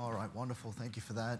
All right, wonderful. Thank you for that.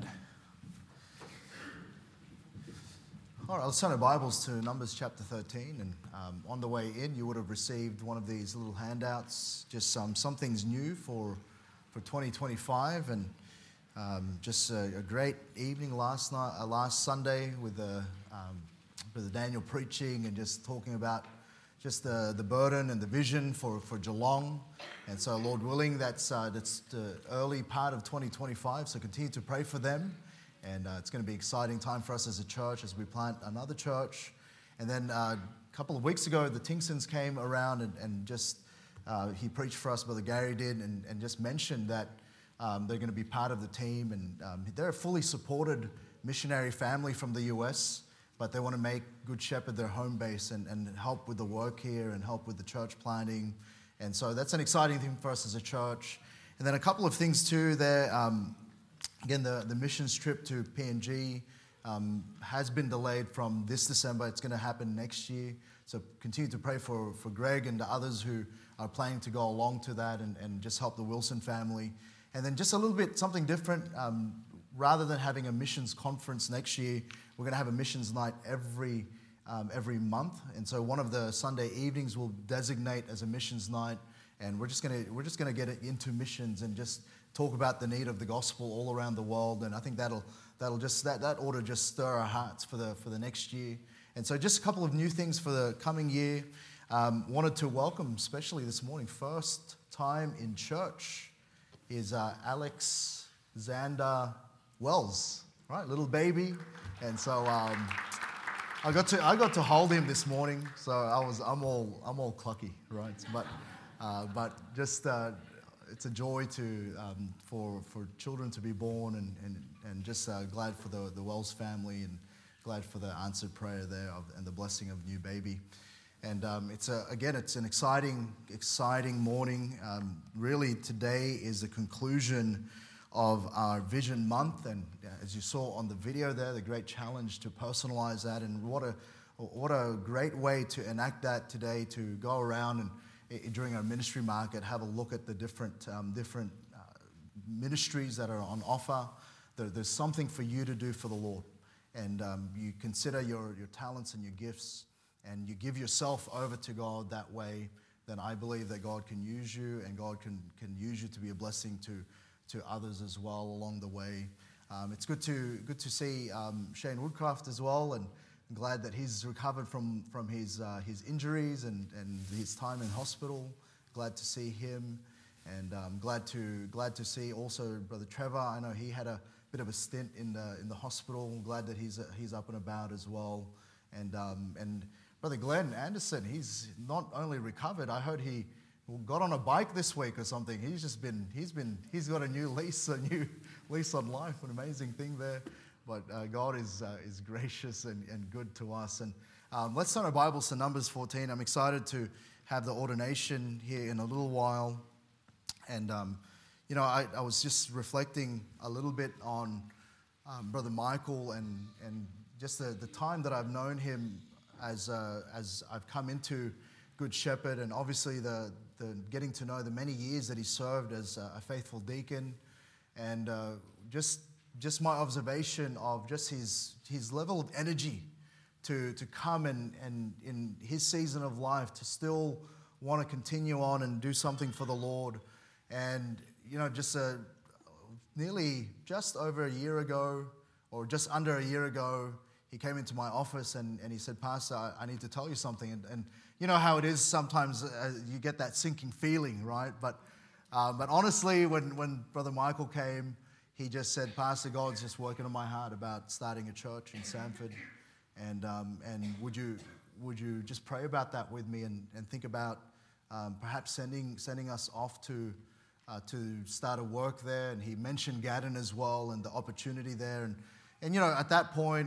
All right, let's turn our Bibles to Numbers chapter 13. And on the way in, you would have received one of these little handouts, just some things new for 2025. And just a great evening last Sunday with Brother Daniel preaching and just talking about just the burden and the vision for Geelong. And so, Lord willing, that's the early part of 2025. So continue to pray for them. And it's going to be an exciting time for us as a church as we plant another church. And then a couple of weeks ago, the Tingsons came around and just he preached for us, Brother Gary did, and just mentioned that they're going to be part of the team. And they're a fully supported missionary family from the US, but they want to make Good Shepherd their home base and help with the work here and help with the church planting. And so that's an exciting thing for us as a church. And then a couple of things too there. Again, the missions trip to PNG has been delayed from this December. It's going to happen next year. So continue to pray for Greg and the others who are planning to go along to that and just help the Wilson family. And then just a little bit something different. Rather than having a missions conference next year, we're going to have a missions night every month. And so one of the Sunday evenings we'll designate as a missions night. And we're just going to get into missions and just talk about the need of the gospel all around the world. And I think that ought to just stir our hearts for the next year. And so just a couple of new things for the coming year. Wanted to welcome, especially this morning, first time in church is Alex Xander Wells, right, little baby. And so I got to hold him this morning. So I'm all clucky, right? But just it's a joy for children to be born and just glad for the Wells family and glad for the answered prayer there and the blessing of new baby. And it's an exciting morning. Really, today is the conclusion of our Vision Month, and as you saw on the video there, the great challenge to personalize that, and what a great way to enact that today, to go around and during our ministry market, have a look at the different ministries that are on offer. There's something for you to do for the Lord, and you consider your talents and your gifts, and you give yourself over to God that way. Then I believe that God can use you, and God can use you to be a blessing to others as well along the way. It's good to see Shane Woodcraft as well, and I'm glad that he's recovered from his injuries and his time in hospital. Glad to see him, and glad to see also Brother Trevor. I know he had a bit of a stint in the hospital. I'm glad that he's up and about as well, and Brother Glenn Anderson. He's not only recovered. I heard he got on a bike this week or something. He's got a new lease on life. An amazing thing there. But God is gracious and good to us. And let's turn our Bibles to Numbers 14. I'm excited to have the ordination here in a little while. And I was just reflecting a little bit on Brother Michael and just the time that I've known him as I've come into Good Shepherd, and obviously the getting to know the many years that he served as a faithful deacon, and just my observation of just his level of energy to come and in his season of life to still want to continue on and do something for the Lord. And just nearly just over a year ago, or just under a year ago, he came into my office and he said, "Pastor, I need to tell you something." And you know how it is sometimes, you get that sinking feeling, right? But honestly, when Brother Michael came, he just said, "Pastor, God's just working on my heart about starting a church in Sanford, and would you just pray about that with me and think about perhaps sending us off to start a work there?" And he mentioned Gaddon as well and the opportunity there, and at that point,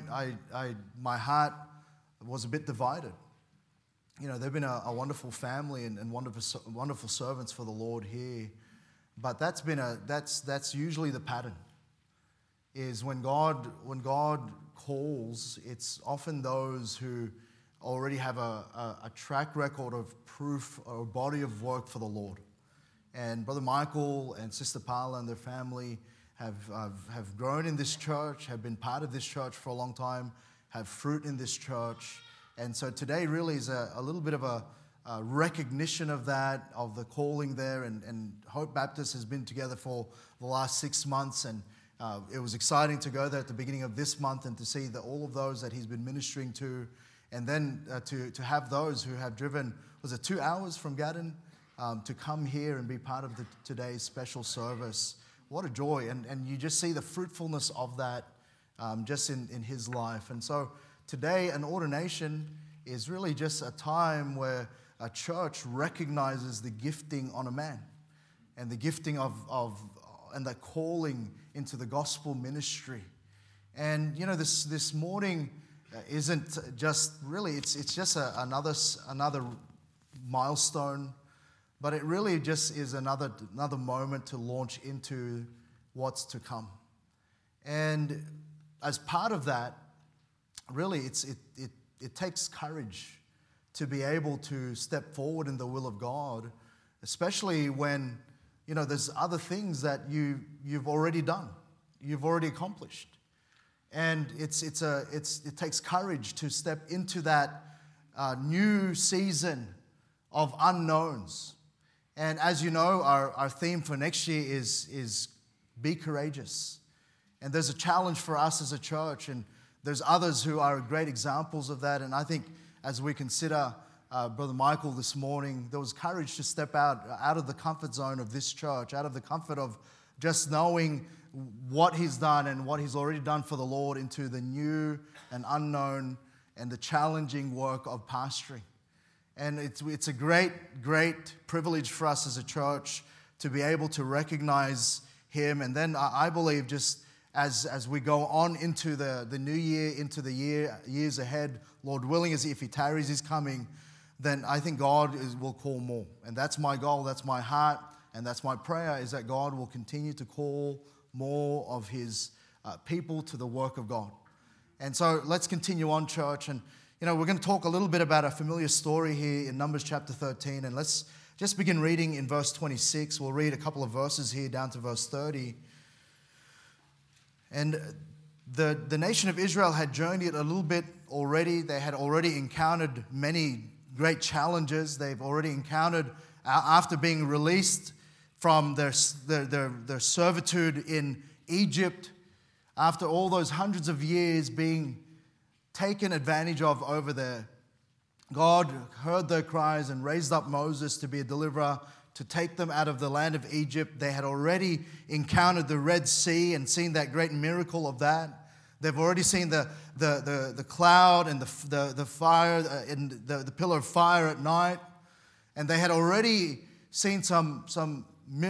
my heart was a bit divided. They've been a wonderful family and wonderful servants for the Lord here, but that's usually the pattern. Is when God calls, it's often those who already have a track record of proof or body of work for the Lord. And Brother Michael and Sister Paula and their family, have grown in this church, have been part of this church for a long time, have fruit in this church. And so today really is a little bit of a recognition of that, of the calling there. And Hope Baptist has been together for the last 6 months. And it was exciting to go there at the beginning of this month and to see all of those that he's been ministering to. And then to have those who have driven, was it 2 hours from Gaddon, to come here and be part of today's special service. What a joy. And you just see the fruitfulness of that just in his life. And so today, an ordination is really just a time where a church recognizes the gifting on a man and the gifting of and the calling into the gospel ministry. And, you know, this morning isn't just really, it's just another milestone, but it really just is another moment to launch into what's to come. And as part of that, really it takes courage to be able to step forward in the will of God, especially when, you know, there's other things that you've already done, you've already accomplished. And it takes courage to step into that new season of unknowns. And as you know, our theme for next year is be courageous. And there's a challenge for us as a church, and there's others who are great examples of that. And I think as we consider Brother Michael this morning, there was courage to step out of the comfort zone of this church, out of the comfort of just knowing what he's done and what he's already done for the Lord, into the new and unknown and the challenging work of pastoring. And it's a great privilege for us as a church to be able to recognize him. And then I believe just as we go on into the new year, into the years ahead, Lord willing, as if he tarries his coming, then I think God will call more. And that's my goal, that's my heart, and that's my prayer, is that God will continue to call more of his people to the work of God. And so let's continue on, church. And, you know, we're going to talk a little bit about a familiar story here in Numbers chapter 13. And let's just begin reading in verse 26. We'll read a couple of verses here down to verse 30. And the nation of Israel had journeyed a little bit already. They had already encountered many great challenges. They've already encountered, after being released from their servitude in Egypt, after all those hundreds of years being taken advantage of over there, God heard their cries and raised up Moses to be a deliverer, to take them out of the land of Egypt. They had already encountered the Red Sea and seen that great miracle of that. They've already seen the cloud and the fire and the pillar of fire at night. And they had already seen some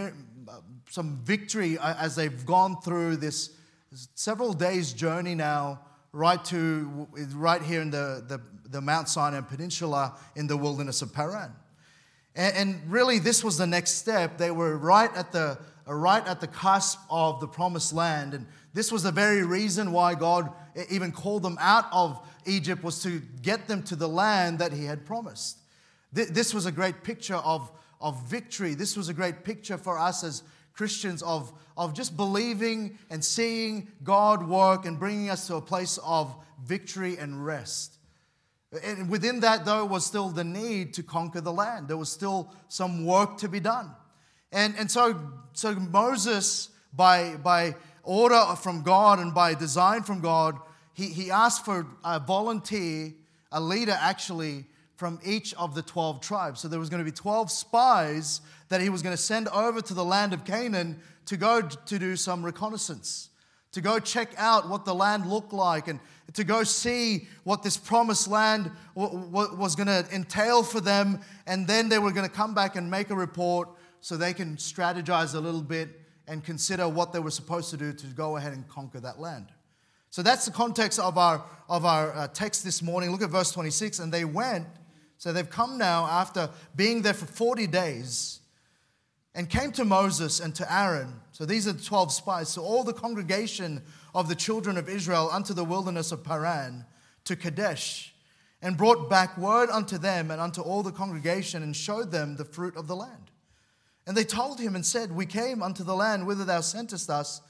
victory as they've gone through this several days journey now, right here in the Mount Sinai Peninsula in the wilderness of Paran. And really, this was the next step. They were right at the cusp of the promised land. And this was the very reason why God even called them out of Egypt, was to get them to the land that he had promised. This was a great picture of victory. This was a great picture for us as Christians of just believing and seeing God work and bringing us to a place of victory and rest. And within that, though, was still the need to conquer the land. There was still some work to be done. And so Moses, by order from God and by design from God, he asked for a volunteer, a leader actually, from each of the 12 tribes. So there was going to be 12 spies that he was going to send over to the land of Canaan to go to do some reconnaissance, to go check out what the land looked like, and to go see what this promised land was going to entail for them. And then they were going to come back and make a report so they can strategize a little bit and consider what they were supposed to do to go ahead and conquer that land. So that's the context of our text this morning. Look at verse 26. And they went, so they've come now after being there for 40 days, and came to Moses and to Aaron. So these are the 12 spies. So all the congregation of the children of Israel unto the wilderness of Paran, to Kadesh, and brought back word unto them and unto all the congregation, and showed them the fruit of the land. And they told him and said, We came unto the land whither thou sentest us,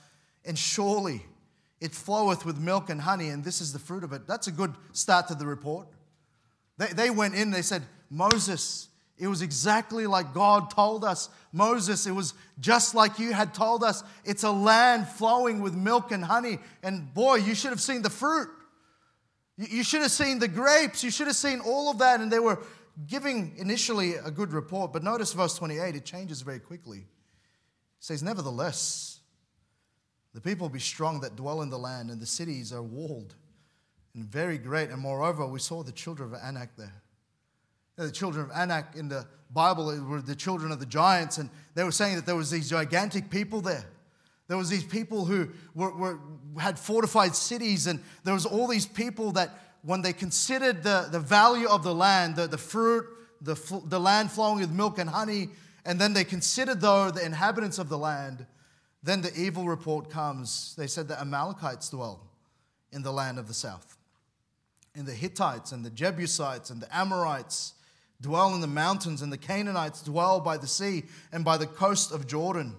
and surely it floweth with milk and honey, and this is the fruit of it. That's a good start to the report. They went in, they said, Moses, it was exactly like God told us. Moses, it was just like you had told us. It's a land flowing with milk and honey. And boy, you should have seen the fruit. You should have seen the grapes. You should have seen all of that. And they were giving initially a good report. But notice verse 28, it changes very quickly. It says, nevertheless, the people be strong that dwell in the land, and the cities are walled and very great. And moreover, we saw the children of Anak there. The children of Anak in the Bible were the children of the giants, and they were saying that there was these gigantic people there. There was these people who had fortified cities, and there was all these people that when they considered the value of the land, the fruit, the land flowing with milk and honey, and then they considered though the inhabitants of the land, then the evil report comes. They said the Amalekites dwell in the land of the south. And the Hittites and the Jebusites and the Amorites dwell in the mountains, and the Canaanites dwell by the sea and by the coast of Jordan.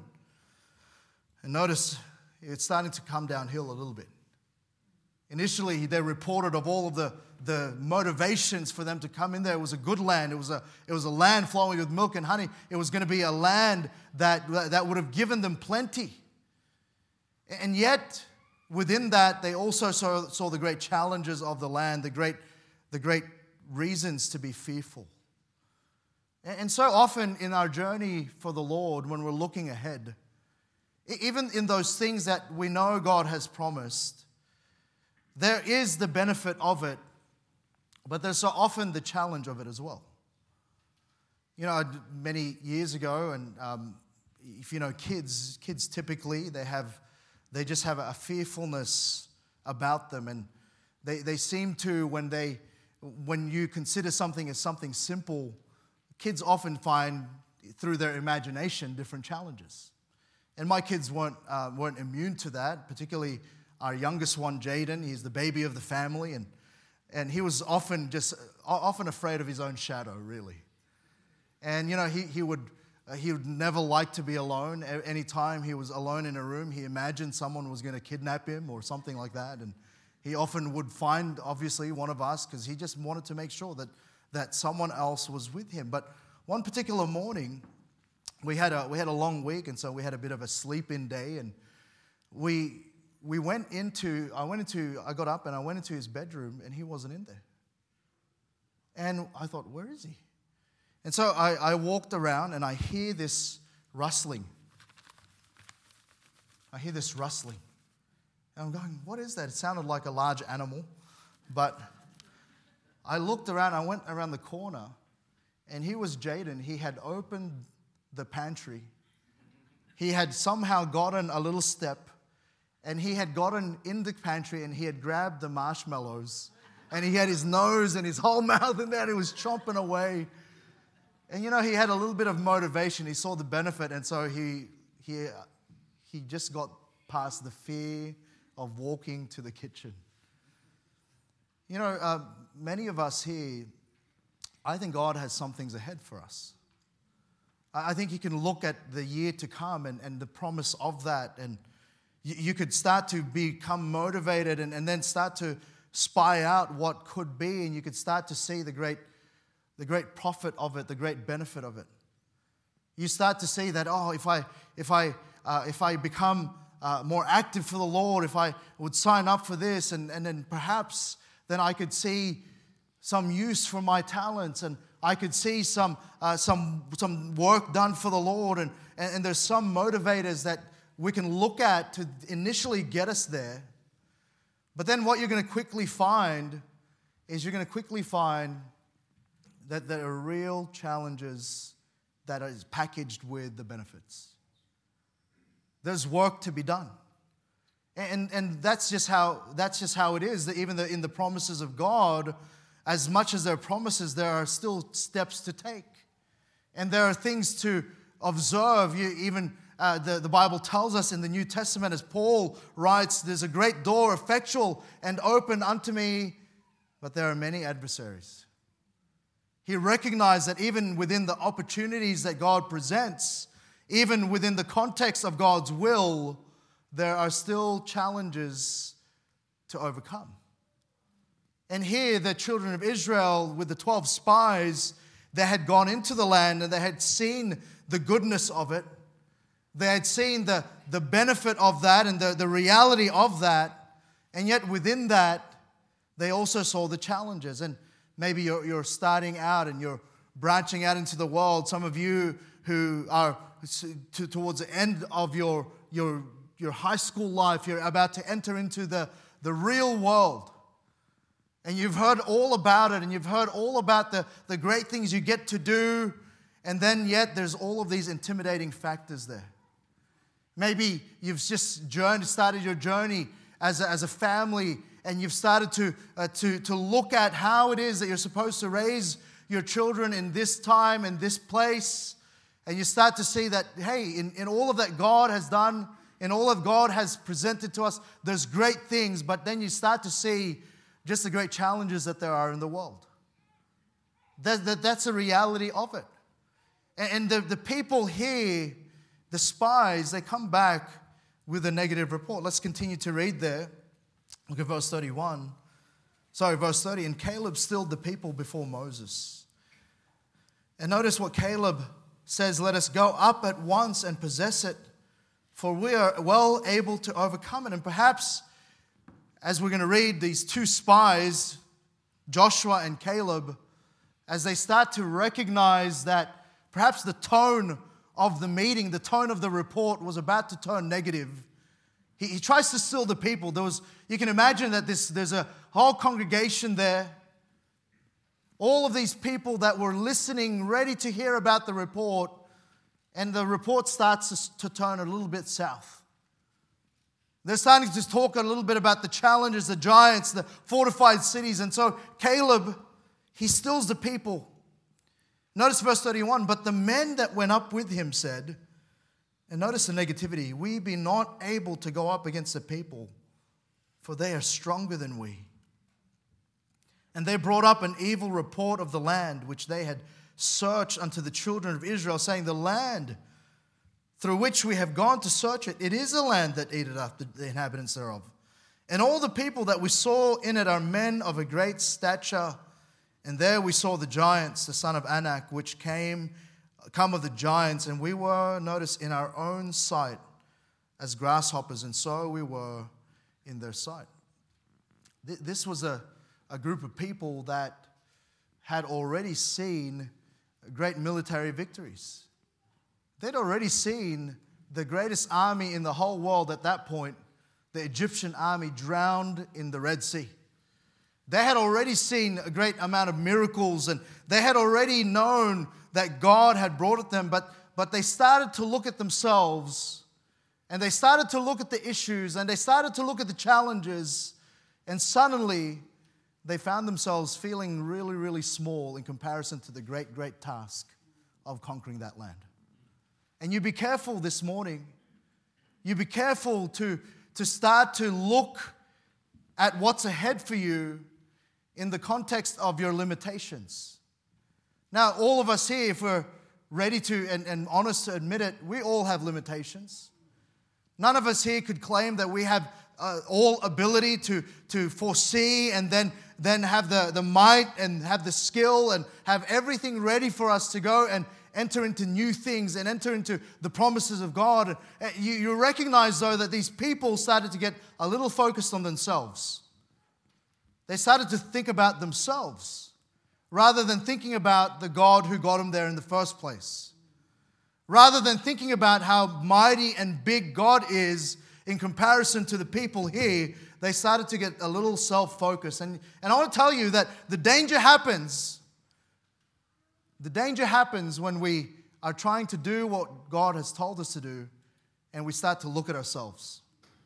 And notice it's starting to come downhill a little bit. Initially, they reported of all of the motivations for them to come in there. It was a good land. It was a land flowing with milk and honey. It was going to be a land that would have given them plenty. And yet, within that, they also saw the great challenges of the land, the great reasons to be fearful. And so often in our journey for the Lord, when we're looking ahead, even in those things that we know God has promised, there is the benefit of it, but there's so often the challenge of it as well. You know, many years ago, and if you know kids typically, they just have a fearfulness about them, and they seem to, when you consider something as something simple, kids often find through their imagination different challenges. And my kids weren't immune to that, particularly our youngest one, Jaden. He's the baby of the family, and he was often afraid of his own shadow, really. And you know, he would never like to be alone. Anytime he was alone in a room, he imagined someone was going to kidnap him or something like that. And he often would find, obviously, one of us, because he just wanted to make sure that someone else was with him. But one particular morning, we had a long week, and so we had a bit of a sleep-in day, and I got up and I went into his bedroom, and he wasn't in there. And I thought, where is he? And so I walked around, and I hear this rustling. And I'm going, what is that? It sounded like a large animal. But I looked around, I went around the corner, and here was Jaden. He had opened the pantry. He had somehow gotten a little step, and he had gotten in the pantry, and he had grabbed the marshmallows, and he had his nose and his whole mouth in there, and he was chomping away. And you know, he had a little bit of motivation. He saw the benefit, and so he just got past the fear of walking to the kitchen. You know, many of us here, I think God has some things ahead for us. I think you can look at the year to come and the promise of that, and you could start to become motivated and then start to spy out what could be, and you could start to see the great profit of it, the great benefit of it. You start to see that, if I become more active for the Lord, if I would sign up for this, and then perhaps then I could see some use for my talents, and I could see some work done for the Lord, and there's some motivators that we can look at to initially get us there. But then what you're going to quickly find is that there are real challenges that is packaged with the benefits. There's work to be done. And that's just how it is. That even in the promises of God, as much as there are promises, there are still steps to take. And there are things to observe. The Bible tells us in the New Testament, as Paul writes, there's a great door, effectual and open unto me, but there are many adversaries. He recognized that even within the opportunities that God presents, even within the context of God's will, there are still challenges to overcome. And here, the children of Israel, with the 12 spies, they had gone into the land and they had seen the goodness of it. They had seen the benefit of that and the reality of that. And yet within that, they also saw the challenges. And maybe you're starting out and you're branching out into the world. Some of you who are towards the end of your high school life, you're about to enter into the real world. And you've heard all about it, and you've heard all about the great things you get to do, and then yet there's all of these intimidating factors there. Maybe you've just started your journey as a family, and you've started to look at how it is that you're supposed to raise your children in this time and this place, and you start to see that, hey, in all of that God has done, in all of God has presented to us, there's great things, but then you start to see just the great challenges that there are in the world. That's the reality of it. And the people here, the spies, they come back with a negative report. Let's continue to read there. Look at verse 30. And Caleb stilled the people before Moses. And notice what Caleb says, let us go up at once and possess it, for we are well able to overcome it. And perhaps as we're going to read these two spies, Joshua and Caleb, as they start to recognize that perhaps the tone of the meeting, the tone of the report was about to turn negative, he tries to still the people. You can imagine that there's a whole congregation there, all of these people that were listening, ready to hear about the report, and the report starts to turn a little bit south. They're starting to talk a little bit about the challenges, the giants, the fortified cities. And so Caleb, he stills the people. Notice verse 31, but the men that went up with him said, and notice the negativity, we be not able to go up against the people, for they are stronger than we. And they brought up an evil report of the land which they had searched unto the children of Israel, saying, the land through which we have gone to search it, it is a land that eateth up the inhabitants thereof. And all the people that we saw in it are men of a great stature. And there we saw the giants, the son of Anak, which come of the giants. And we were, notice, in our own sight as grasshoppers, and so we were in their sight. This was a group of people that had already seen great military victories. They'd already seen the greatest army in the whole world at that point, the Egyptian army, drowned in the Red Sea. They had already seen a great amount of miracles, and they had already known that God had brought it them, but they started to look at themselves, and they started to look at the issues, and they started to look at the challenges, and suddenly they found themselves feeling really, really small in comparison to the great, great task of conquering that land. And you be careful this morning. You be careful to start to look at what's ahead for you in the context of your limitations. Now, all of us here, if we're ready to and honest to admit it, we all have limitations. None of us here could claim that we have all ability to foresee and then have the might and have the skill and have everything ready for us to go and enter into new things and enter into the promises of God. You recognize, though, that these people started to get a little focused on themselves. They started to think about themselves rather than thinking about the God who got them there in the first place. Rather than thinking about how mighty and big God is in comparison to the people here, they started to get a little self-focused. And I want to tell you that the danger happens when we are trying to do what God has told us to do, and we start to look at ourselves.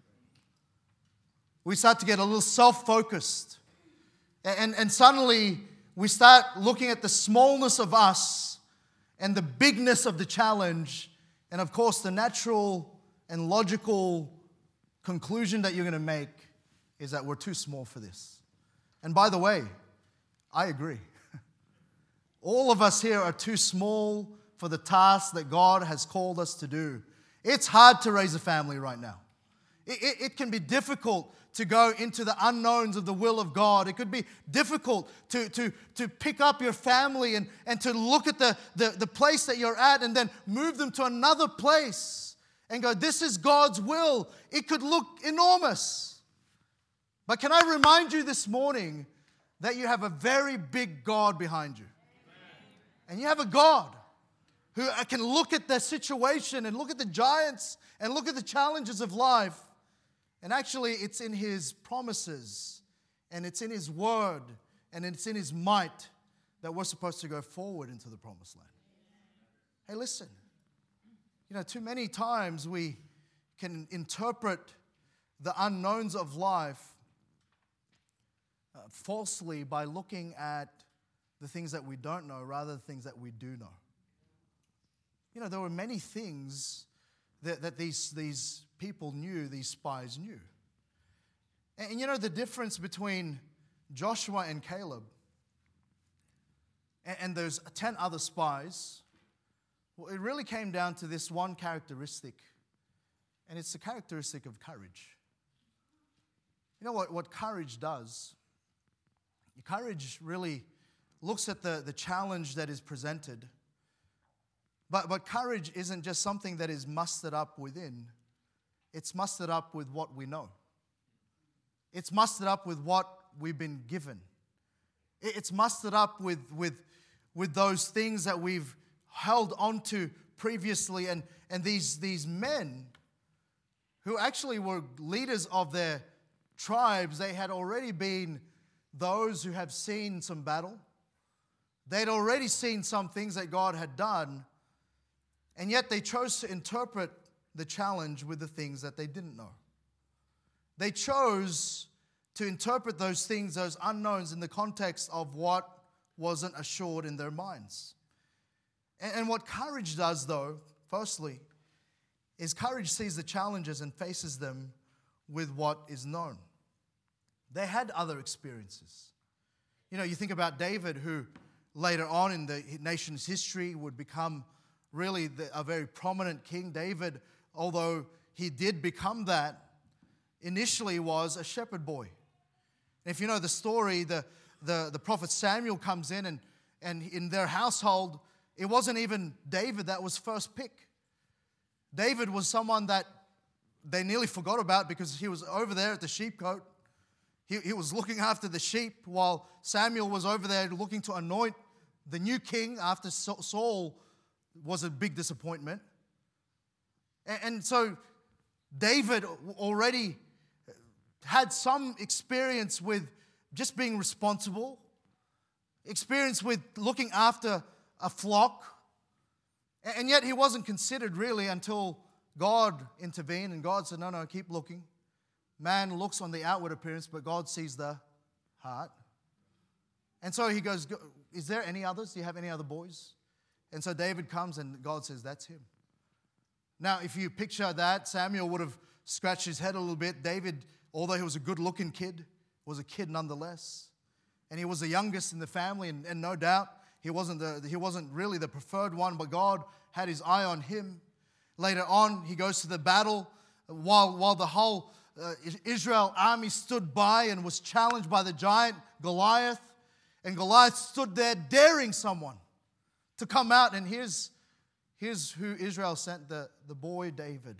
We start to get a little self-focused. And suddenly we start looking at the smallness of us and the bigness of the challenge. And of course, the natural and logical conclusion that you're going to make is that we're too small for this. And by the way, I agree. All of us here are too small for the task that God has called us to do. It's hard to raise a family right now. It can be difficult to go into the unknowns of the will of God. It could be difficult to pick up your family and to look at the place that you're at and then move them to another place and go, this is God's will. It could look enormous. But can I remind you this morning that you have a very big God behind you. And you have a God who can look at the situation and look at the giants and look at the challenges of life. And actually, it's in His promises, and it's in His word, and it's in His might that we're supposed to go forward into the promised land. Hey, listen. Too many times we can interpret the unknowns of life falsely by looking at the things that we don't know rather than things that we do know. There were many things that these people knew, these spies knew. And the difference between Joshua and Caleb and those 10 other spies, well, it really came down to this one characteristic, and it's the characteristic of courage. You know what courage does? Courage really looks at the challenge that is presented. But courage isn't just something that is mustered up within. It's mustered up with what we know. It's mustered up with what we've been given. It's mustered up with those things that we've held onto previously. And these men who actually were leaders of their tribes, they had already been those who have seen some battle. They'd already seen some things that God had done. And yet they chose to interpret the challenge with the things that they didn't know. They chose to interpret those things, those unknowns, in the context of what wasn't assured in their minds. And what courage does, though, firstly, is courage sees the challenges and faces them with what is known. They had other experiences. You think about David, who later on in the nation's history would become really a very prominent king. David, although he did become that, initially was a shepherd boy. And if you know the story, the prophet Samuel comes in and in their household, it wasn't even David that was first pick. David was someone that they nearly forgot about because he was over there at the sheepcote. He was looking after the sheep while Samuel was over there looking to anoint the new king after Saul was a big disappointment. And so David already had some experience with just being responsible, experience with looking after a flock, and yet he wasn't considered really until God intervened and God said, no, keep looking. Man looks on the outward appearance, but God sees the heart. And so he goes, is there any others? Do you have any other boys? And so David comes and God says, that's him. Now, if you picture that, Samuel would have scratched his head a little bit. David, although he was a good-looking kid, was a kid nonetheless. And he was the youngest in the family, and no doubt he wasn't really the preferred one, but God had his eye on him. Later on, he goes to the battle while the whole Israel army stood by and was challenged by the giant Goliath. And Goliath stood there daring someone to come out. And here's who Israel sent, the boy David.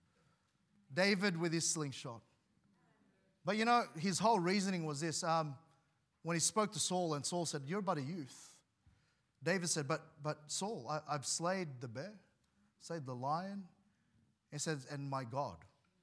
David with his slingshot. But his whole reasoning was this. When he spoke to Saul and Saul said, you're but a youth. David said, but Saul, I've slayed the bear, slayed the lion. He says, and my God.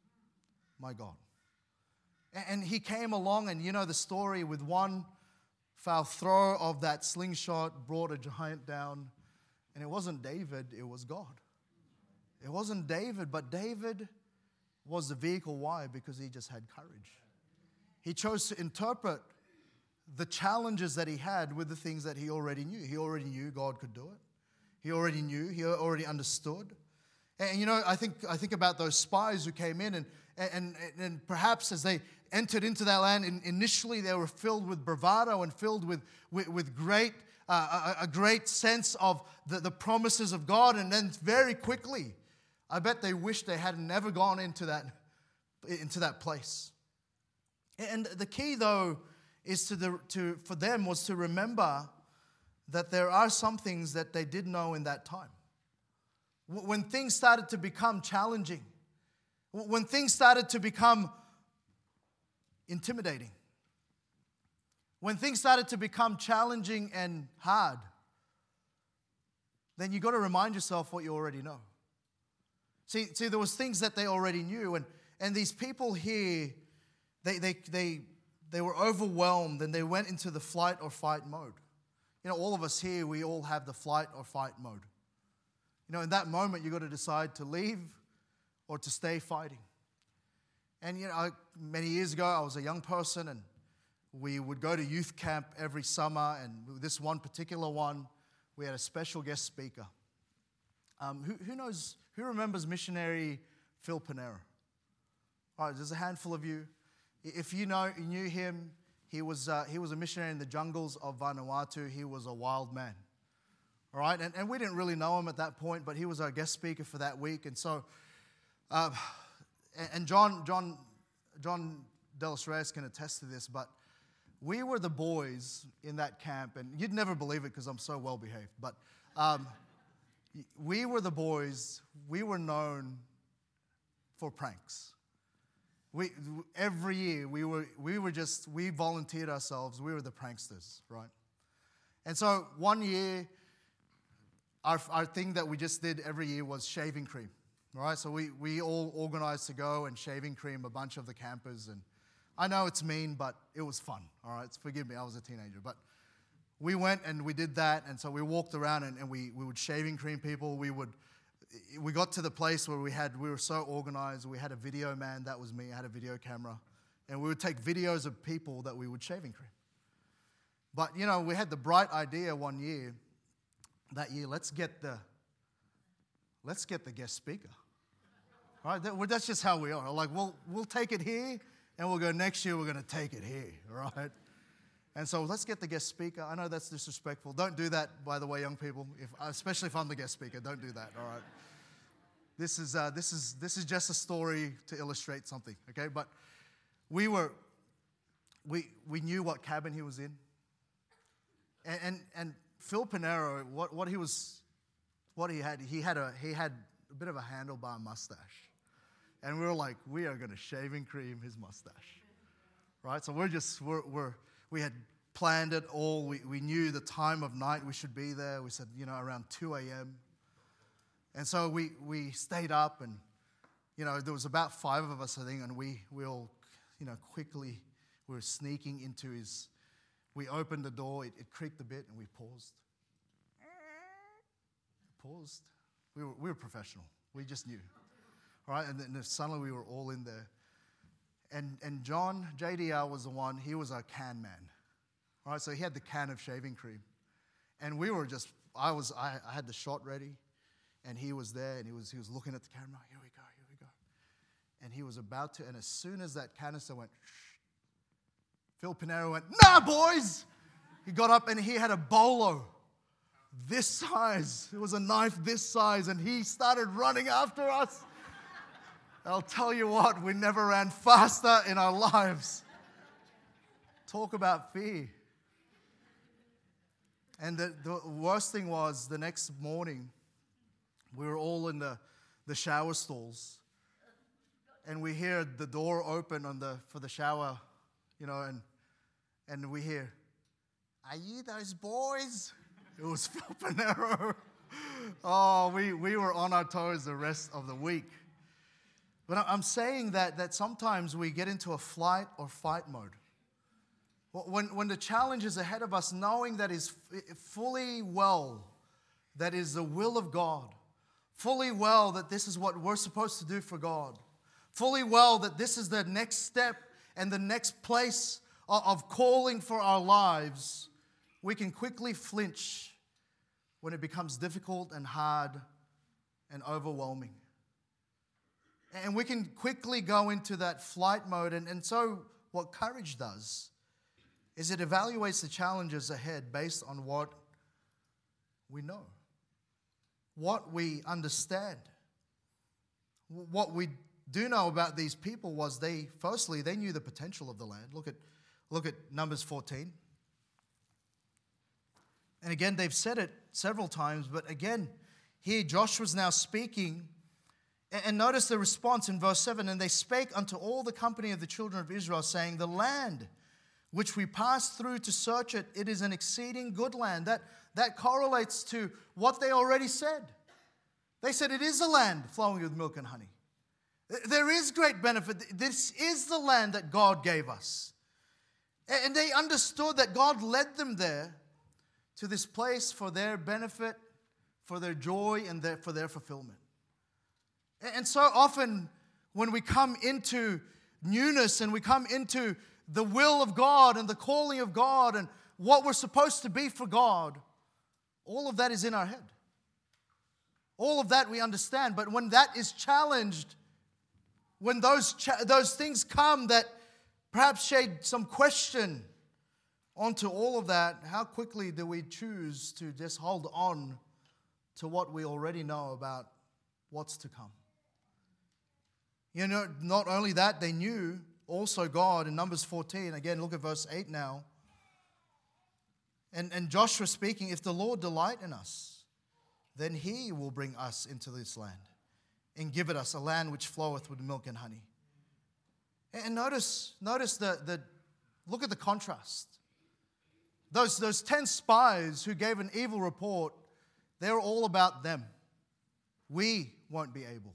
And he came along and the story, with one foul throw of that slingshot brought a giant down. And it wasn't David, it was God. It wasn't David, but David was the vehicle. Why? Because he just had courage. He chose to interpret the challenges that he had with the things that he already knew. He already knew God could do it. He already knew. He already understood. And I think about those spies who came in and perhaps as they entered into that land, initially they were filled with bravado and filled with a great sense of the promises of God. And then very quickly, I bet they wished they had never gone into that into that place. And the key, though, is for them was to remember that there are some things that they did know in that time. When things started to become challenging, when things started to become intimidating, when things started to become challenging and hard, then you've got to remind yourself what you already know. See, there was things that they already knew, and these people here, they were overwhelmed, and they went into the flight or fight mode. You know, all of us here, we all have the flight or fight mode. You know, in that moment, you've got to decide to leave or to stay fighting. And, you know, many years ago, I was a young person, and we would go to youth camp every summer, and this one particular one, we had a special guest speaker. Who remembers missionary Phil Panero? All right, there's a handful of you. If you knew him, he was a missionary in the jungles of Vanuatu. He was a wild man. All right, and we didn't really know him at that point, but he was our guest speaker for that week. And so, and John Delos Reyes can attest to this, but we were the boys in that camp, and you'd never believe it because I'm so well behaved, but we were the boys. We were known for pranks. Every year we volunteered ourselves. We were the pranksters, right? And so one year, our thing that we just did every year was shaving cream, right? So we all organized to go and shaving cream a bunch of the campers, and I know it's mean, but it was fun, all right? Forgive me, I was a teenager, but we went and we did that, and so we walked around and we would shaving cream people. We got to the place where we were so organized. We had a video man, that was me. I had a video camera, and we would take videos of people that we would shaving cream. But you know, we had the bright idea that year. Let's get the guest speaker. All right, that's just how we are. Like we'll take it here. And we'll go, next year we're going to take it here, right? And so let's get the guest speaker. I know that's disrespectful. Don't do that, by the way, young people. Especially if I'm the guest speaker, don't do that, all right? This is just a story to illustrate something, okay? But we knew what cabin he was in. And Phil Panero, what he had a bit of a handlebar mustache. And we were like, we are going to shaving cream his mustache, right? So we had planned it all. We knew the time of night we should be there. We said, you know, around 2 a.m. And so we stayed up, and, you know, there was about 5 of us, I think, and we all, you know, quickly, we were sneaking into we opened the door, it creaked a bit, and we paused. We were professional. We just knew. All right, and then suddenly we were all in there. And John, JDR was the one, he was our can man. All right, so he had the can of shaving cream. And we were just, I had the shot ready, and he was there, and he was looking at the camera, here we go. And he was about to, and as soon as that canister went, shh, Phil Panero went, nah, boys! He got up, and he had a bolo this size. It was a knife this size, and he started running after us. I'll tell you what, we never ran faster in our lives. Talk about fear. And the worst thing was, the next morning, we were all in the shower stalls, and we hear the door open for the shower, you know, and we hear, are you those boys? It was Phil Panero. Oh, we were on our toes the rest of the week. But I'm saying that sometimes we get into a flight or fight mode. When the challenge is ahead of us, knowing that is fully well, that is the will of God, fully well that this is what we're supposed to do for God, fully well that this is the next step and the next place of calling for our lives, we can quickly flinch when it becomes difficult and hard and overwhelming. And we can quickly go into that flight mode. And so what courage does is it evaluates the challenges ahead based on what we know, what we understand, what we do know about these people was they knew the potential of the land. Look at Numbers 14. And again, they've said it several times, but again, here Joshua's now speaking. And notice the response in verse 7. And they spake unto all the company of the children of Israel, saying, the land which we passed through to search it, it is an exceeding good land. That correlates to what they already said. They said it is a land flowing with milk and honey. There is great benefit. This is the land that God gave us. And they understood that God led them there to this place for their benefit, for their joy, and for their fulfillment. And so often when we come into newness and we come into the will of God and the calling of God and what we're supposed to be for God, all of that is in our head. All of that we understand. But when that is challenged, when those things come that perhaps shade some question onto all of that, how quickly do we choose to just hold on to what we already know about what's to come? You know, not only that, they knew also God in Numbers 14. Again, look at verse 8 now. And Joshua speaking, if the Lord delight in us, then He will bring us into this land and give it us a land which floweth with milk and honey. And notice the look at the contrast. Those 10 spies who gave an evil report, they were all about them. We won't be able.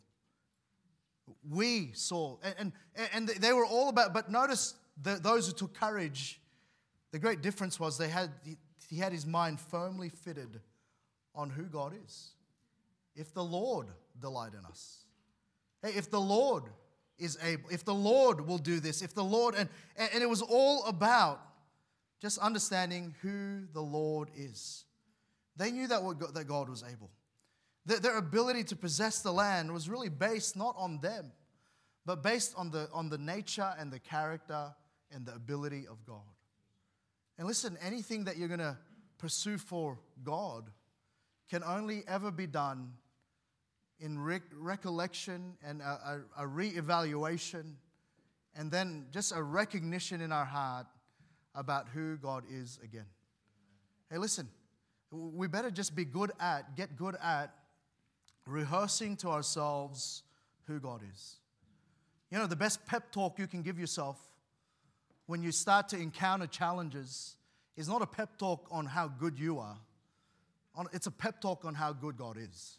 We saw, and they were all about, but notice those who took courage, the great difference was he had his mind firmly fitted on who God is. If the Lord delight in us, hey, if the Lord is able, if the Lord will do this, if the Lord, and it was all about just understanding who the Lord is. They knew that God was able. Their ability to possess the land was really based not on them, but based on the nature and the character and the ability of God. And listen, anything that you're going to pursue for God can only ever be done in recollection and a re-evaluation, and then just a recognition in our heart about who God is again. Hey, listen, we better just get good at rehearsing to ourselves who God is. You know, the best pep talk you can give yourself when you start to encounter challenges is not a pep talk on how good you are. It's a pep talk on how good God is.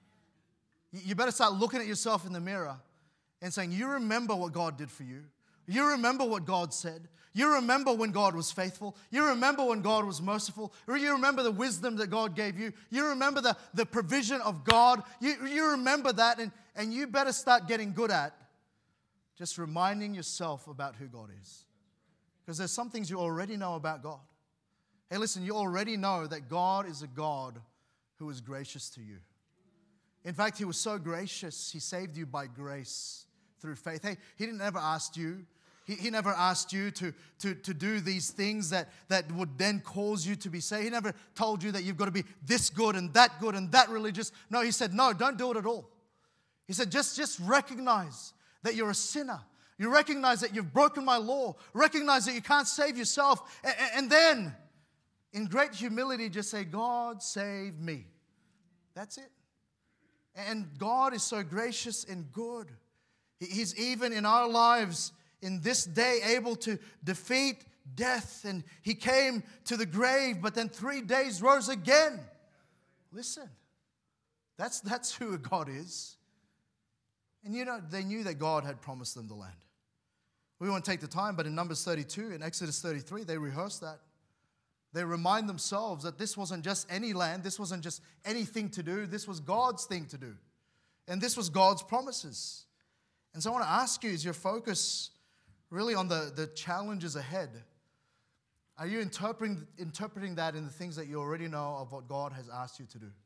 You better start looking at yourself in the mirror and saying, you remember what God did for you. You remember what God said. You remember when God was faithful. You remember when God was merciful. You remember the wisdom that God gave you. You remember the provision of God. You remember that, and you better start getting good at just reminding yourself about who God is. Because there's some things you already know about God. Hey, listen, you already know that God is a God who is gracious to you. In fact, He was so gracious, He saved you by grace through faith. Hey, He didn't ever ask you. He never asked you to do these things that would then cause you to be saved. He never told you that you've got to be this good and that religious. No, He said, no, don't do it at all. He said, just recognize that you're a sinner. You recognize that you've broken my law. Recognize that you can't save yourself. And then, in great humility, just say, God, save me. That's it. And God is so gracious and good. He's even in our lives in this day able to defeat death. And He came to the grave, but then 3 days rose again. Listen, that's who God is. And you know, they knew that God had promised them the land. We won't take the time, but in Numbers 32, in Exodus 33, they rehearse that. They remind themselves that this wasn't just any land, this wasn't just anything to do, this was God's thing to do. And this was God's promises. And so I want to ask you, is your focus really on the challenges ahead? Are you interpreting that in the things that you already know of what God has asked you to do?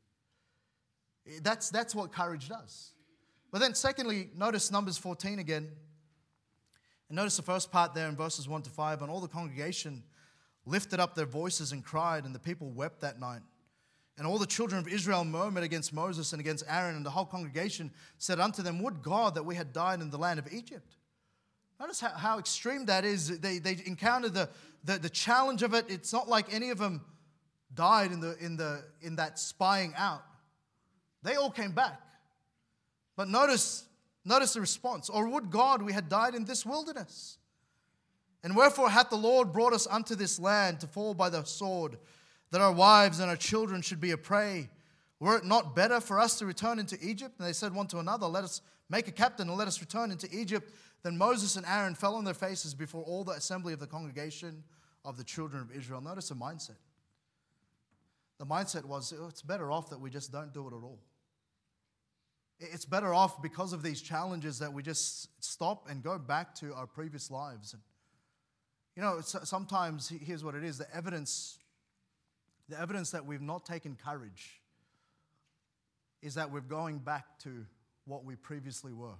That's what courage does. But then secondly, notice Numbers 14 again. And notice the first part there in verses 1 to 5. And all the congregation lifted up their voices and cried, and the people wept that night. And all the children of Israel murmured against Moses and against Aaron, and the whole congregation said unto them, Would God that we had died in the land of Egypt. Notice how extreme that is. They encountered the challenge of it. It's not like any of them died in that spying out. They all came back. But notice the response. Or would God we had died in this wilderness? And wherefore hath the Lord brought us unto this land to fall by the sword, that our wives and our children should be a prey? Were it not better for us to return into Egypt? And they said one to another, Let us make a captain and let us return into Egypt. Then Moses and Aaron fell on their faces before all the assembly of the congregation of the children of Israel. Notice the mindset. The mindset was, it's better off that we just don't do it at all. It's better off because of these challenges that we just stop and go back to our previous lives. And, sometimes, here's what it is, the evidence that we've not taken courage is that we're going back to what we previously were.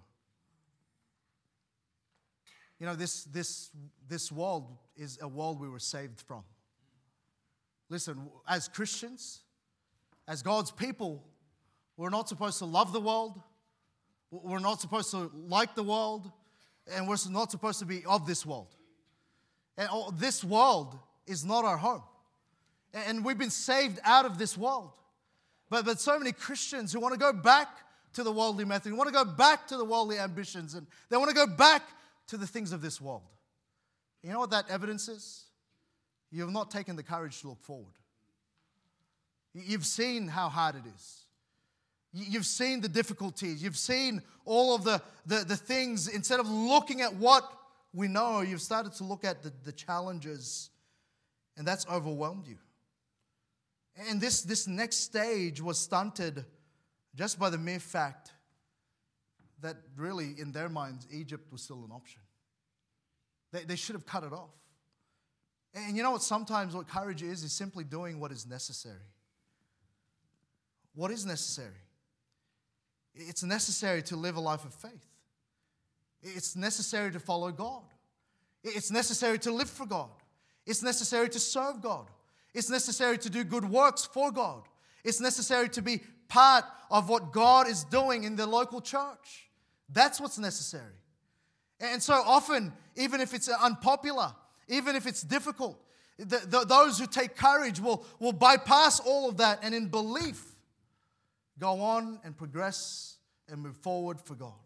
This world is a world we were saved from. Listen, as Christians, as God's people, we're not supposed to love the world. We're not supposed to like the world. And we're not supposed to be of this world. And this world is not our home. And we've been saved out of this world. But so many Christians who want to go back to the worldly method, who want to go back to the worldly ambitions, and they want to go back to the things of this world. You know what that evidence is? You have not taken the courage to look forward. You've seen how hard it is. You've seen the difficulties. You've seen all of the things. Instead of looking at what we know, you've started to look at the challenges, and that's overwhelmed you. And this next stage was stunted just by the mere fact that really, in their minds, Egypt was still an option. They should have cut it off. And you know what? Sometimes what courage is simply doing what is necessary. What is necessary? It's necessary to live a life of faith. It's necessary to follow God. It's necessary to live for God. It's necessary to serve God. It's necessary to do good works for God. It's necessary to be part of what God is doing in the local church. That's what's necessary. And so often, even if it's unpopular, even if it's difficult, those who take courage will bypass all of that and in belief go on and progress and move forward for God.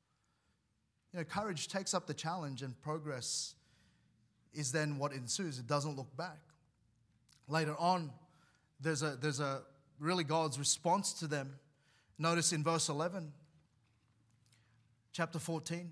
Courage takes up the challenge, and progress is then what ensues. It doesn't look back. Later on, there's a really God's response to them. Notice in verse 11, chapter 14,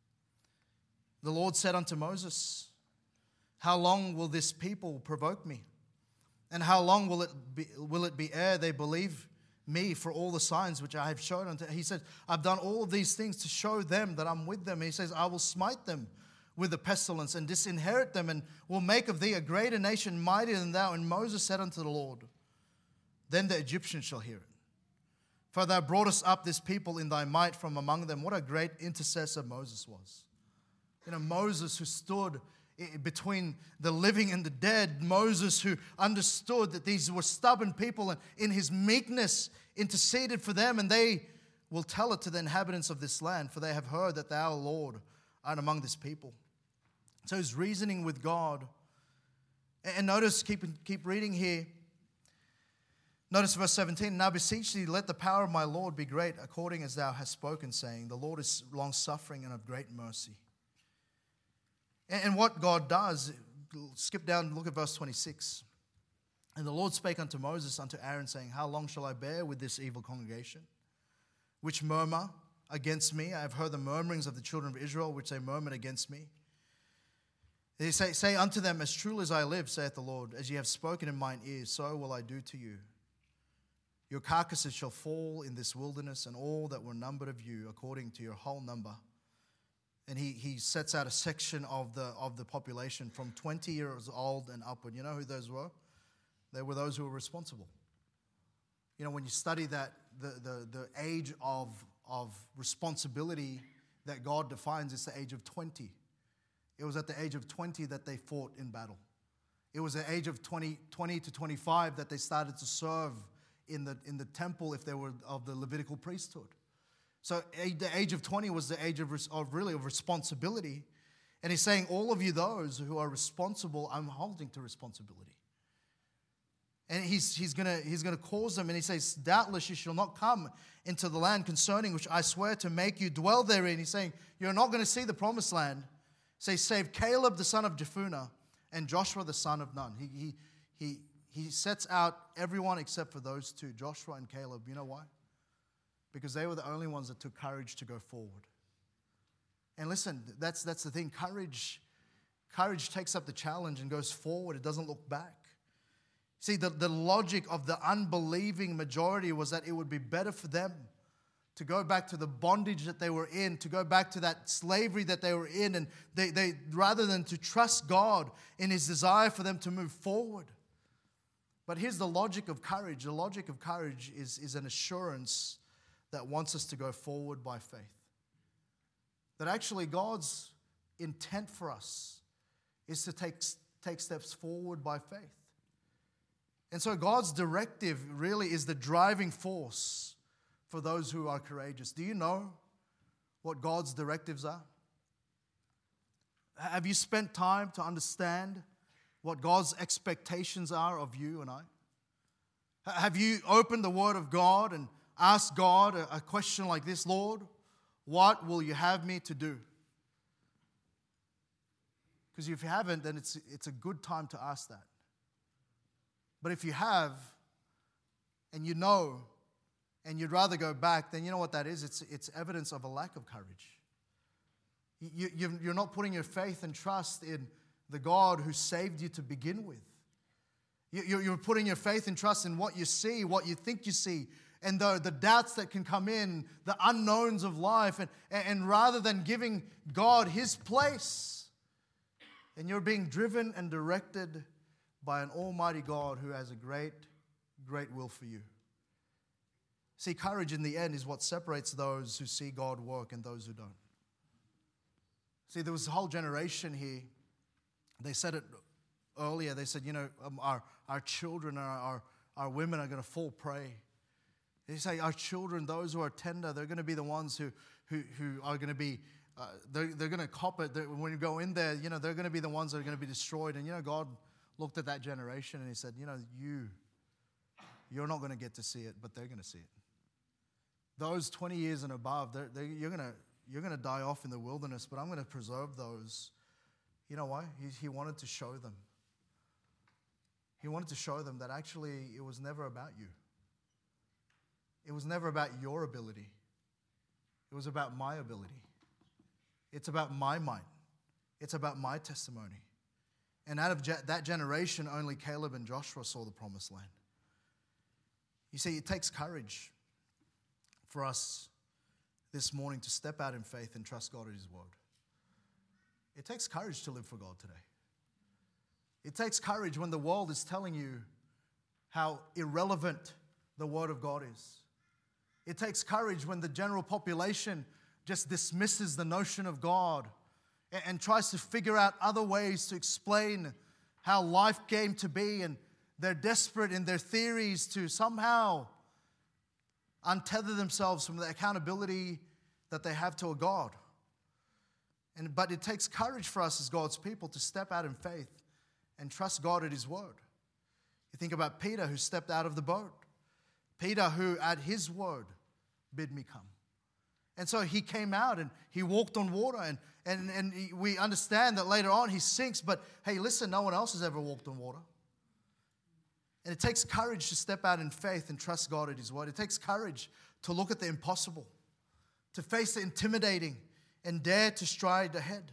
the Lord said unto Moses, How long will this people provoke me? And how long will it be ere they believe me for all the signs which I have shown unto? He said, I've done all of these things to show them that I'm with them. And he says, I will smite them with the pestilence and disinherit them, and will make of thee a greater nation, mightier than thou. And Moses said unto the Lord, Then the Egyptians shall hear it. For thou broughtest up this people in thy might from among them. What a great intercessor Moses was. Moses who stood between the living and the dead. Moses who understood that these were stubborn people, and in his meekness interceded for them. And they will tell it to the inhabitants of this land, for they have heard that thou, Lord, art among this people. So he's reasoning with God. And notice, keep reading here. Notice verse 17. Now beseech thee, let the power of my Lord be great, according as thou hast spoken, saying, The Lord is long-suffering and of great mercy. And what God does, skip down and look at verse 26. And the Lord spake unto Moses, unto Aaron, saying, How long shall I bear with this evil congregation, which murmur against me? I have heard the murmurings of the children of Israel, which they murmured against me. They say unto them, As truly as I live, saith the Lord, as ye have spoken in mine ears, so will I do to you. Your carcasses shall fall in this wilderness, and all that were numbered of you, according to your whole number. And he sets out a section of the population from 20 years old and upward. You know who those were? They were those who were responsible. When you study that, the age of responsibility that God defines is the age of 20. It was at the age of 20 that they fought in battle. It was at the age of 20 to 25 that they started to serve in the temple if they were of the Levitical priesthood. So the age of 20 was the age of responsibility. And he's saying, all of you those who are responsible, I'm holding to responsibility. And he's gonna cause them, and he says, doubtless you shall not come into the land concerning which I swear to make you dwell therein. He's saying, you're not going to see the promised land. Say, save Caleb the son of Jephunneh and Joshua the son of Nun. He sets out everyone except for those two, Joshua and Caleb. You know why? Because they were the only ones that took courage to go forward. And listen, that's the thing. Courage takes up the challenge and goes forward. It doesn't look back. See, the logic of the unbelieving majority was that it would be better for them to go back to the bondage that they were in, to go back to that slavery that they were in, and they rather than to trust God in His desire for them to move forward. But here's the logic of courage. The logic of courage is an assurance that wants us to go forward by faith. That actually God's intent for us is to take steps forward by faith. And so God's directive really is the driving force for those who are courageous. Do you know what God's directives are? Have you spent time to understand what God's expectations are of you and I? Have you opened the Word of God and asked God a question like this? Lord, what will you have me to do? Because if you haven't, then it's a good time to ask that. But if you have, and you know, and you'd rather go back, then you know what that is? It's evidence of a lack of courage. You're not putting your faith and trust in the God who saved you to begin with. You're putting your faith and trust in what you see, what you think you see, and the doubts that can come in, the unknowns of life. And rather than giving God His place, and you're being driven and directed by an almighty God who has a great, great will for you. See, courage in the end is what separates those who see God work and those who don't. See, there was a whole generation here. They said it earlier. They said, our children, our women are going to fall prey. They say our children, those who are tender, they're going to be the ones who are going to be, they're going to cop it. When you go in there, they're going to be the ones that are going to be destroyed. And, God looked at that generation and He said, you're not going to get to see it, but they're going to see it. Those 20 years and above, you're going to die off in the wilderness, but I'm going to preserve those. You know why? He wanted to show them. He wanted to show them that actually it was never about you. It was never about your ability. It was about my ability. It's about my might. It's about my testimony. And out of that generation, only Caleb and Joshua saw the promised land. You see, it takes courage for us this morning to step out in faith and trust God at His word. It takes courage to live for God today. It takes courage when the world is telling you how irrelevant the word of God is. It takes courage when the general population just dismisses the notion of God and tries to figure out other ways to explain how life came to be, and they're desperate in their theories to somehow untether themselves from the accountability that they have to a God. But it takes courage for us as God's people to step out in faith and trust God at His word. You think about Peter, who stepped out of the boat. Peter, who at His word bid me come. And so he came out and he walked on water, and we understand that later on he sinks, but hey, listen, no one else has ever walked on water. And it takes courage to step out in faith and trust God at His word. It takes courage to look at the impossible, to face the intimidating, and dare to stride ahead.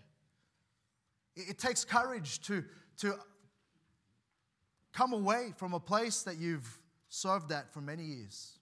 It takes courage to come away from a place that you've served at for many years,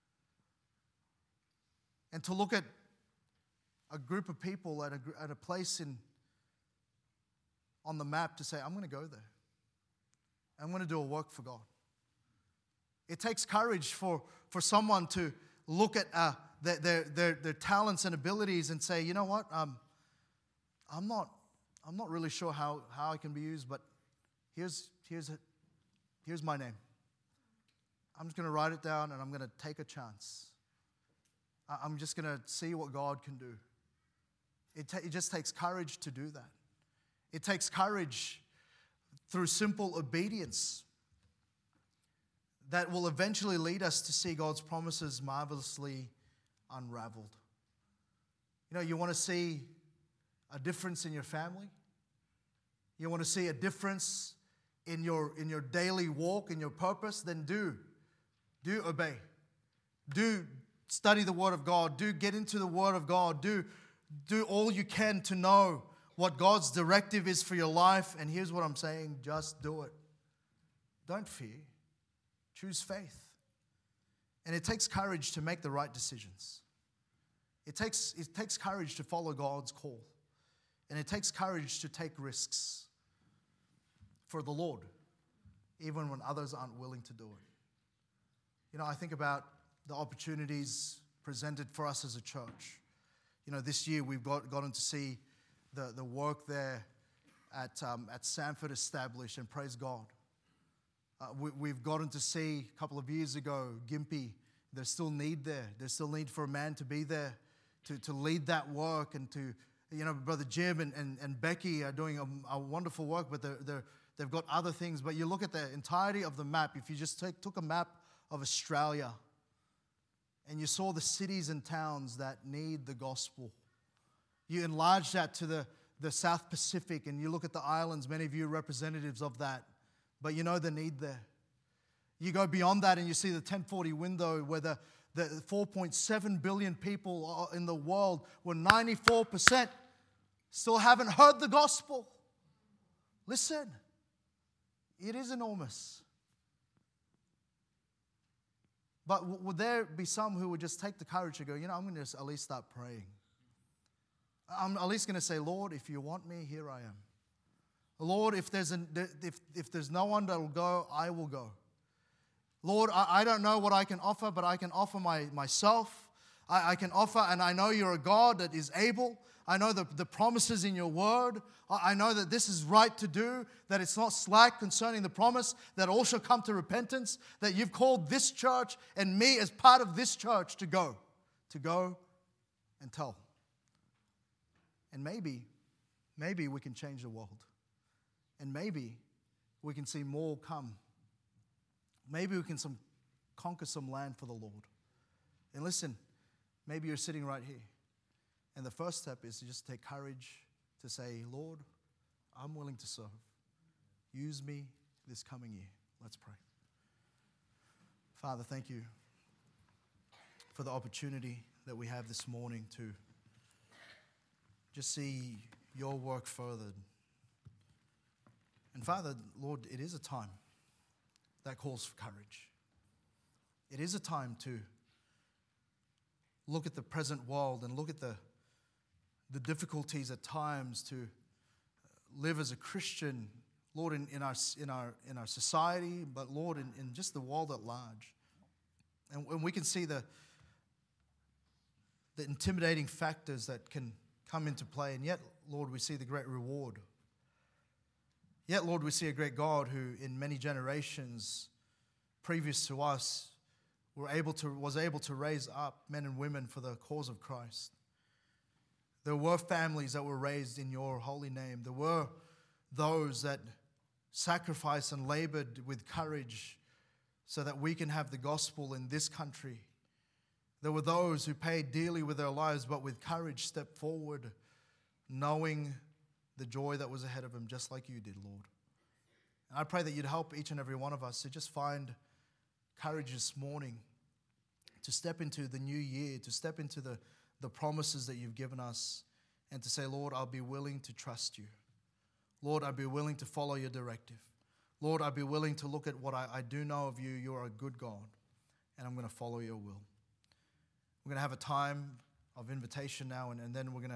and to look at a group of people at a place on the map to say, I'm going to go there. I'm going to do a work for God. It takes courage for someone to look at their talents and abilities and say, you know what, I'm not really sure how I can be used, but here's my name. I'm just going to write it down and I'm going to take a chance. I'm just going to see what God can do. It just takes courage to do that. It takes courage through simple obedience that will eventually lead us to see God's promises marvelously unraveled. You want to see a difference in your family? You want to see a difference in your daily walk, in your purpose? Then do obey. Do study the Word of God. Do get into the Word of God. Do all you can to know what God's directive is for your life. And here's what I'm saying, just do it. Don't fear. Choose faith. And it takes courage to make the right decisions. It takes courage to follow God's call. And it takes courage to take risks for the Lord, even when others aren't willing to do it. I think about the opportunities presented for us as a church. This year we've gotten to see the work there at Sanford established, and praise God. We've gotten to see a couple of years ago, Gympie, there's still need there. There's still need for a man to be there to lead that work, and to, Brother Jim and Becky are doing a wonderful work, but they've got other things. But you look at the entirety of the map, if you just took a map of Australia and you saw the cities and towns that need the gospel, you enlarge that to the South Pacific, and you look at the islands, many of you are representatives of that, but you know the need there. You go beyond that and you see the 1040 window where the 4.7 billion people in the world, where 94% still haven't heard the gospel. Listen, it is enormous. But would there be some who would just take the courage to go, I'm going to at least start praying. I'm at least going to say, Lord, if you want me, here I am. Lord, if there's no one that will go, I will go. Lord, I don't know what I can offer, but I can offer myself. I can offer, and I know you're a God that is able. I know the promises in your word. I know that this is right to do, that it's not slack concerning the promise, that all shall come to repentance, that you've called this church and me as part of this church to go and tell. And maybe we can change the world. And maybe we can see more come. Maybe we can conquer some land for the Lord. And listen, maybe you're sitting right here. And the first step is to just take courage to say, Lord, I'm willing to serve. Use me this coming year. Let's pray. Father, thank you for the opportunity that we have this morning to just see your work furthered. And Father, Lord, it is a time that calls for courage. It is a time to look at the present world and look at the difficulties at times to live as a Christian, Lord, in our society, but Lord, in just the world at large. And we can see the intimidating factors that can come into play, and yet, Lord, we see the great reward. Yet, Lord, we see a great God who, in many generations previous to us, was able to raise up men and women for the cause of Christ. There were families that were raised in your holy name. There were those that sacrificed and labored with courage so that we can have the gospel in this country. There were those who paid dearly with their lives, but with courage stepped forward, knowing the joy that was ahead of them, just like you did, Lord. And I pray that you'd help each and every one of us to just find courage this morning to step into the new year, to step into the promises that you've given us, and to say, Lord, I'll be willing to trust you. Lord, I'll be willing to follow your directive. Lord, I'll be willing to look at what I do know of you. You're a good God, and I'm going to follow your will. We're going to have a time of invitation now, and then we're going to